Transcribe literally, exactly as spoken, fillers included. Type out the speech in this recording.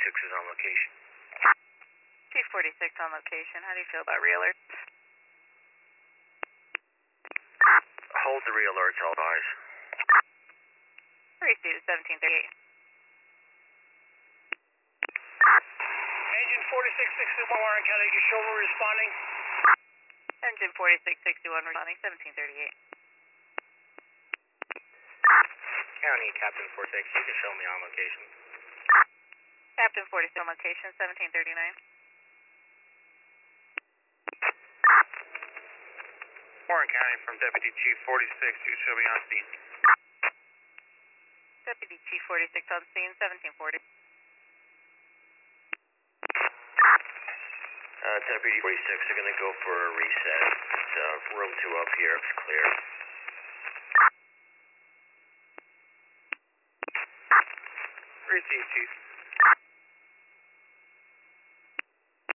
forty-six is on location. Chief forty-six on location. How do you feel about re-alerts? Hold the re-alerts, all eyes. Receive seventeen thirty-eight. Engine forty-six sixty-one, Warren County, your shoulder responding. Engine forty-six sixty-one responding, seventeen thirty-eight. County, Captain forty-six, you can show me on location. Captain forty-six on location, seventeen thirty-nine. Warren County from Deputy Chief forty-six, you show me on scene. Deputy Chief forty-six on scene, seventeen forty. Uh, Deputy forty-six are going to go for a reset. It's uh, room two up here, it's clear. Receive, Chief.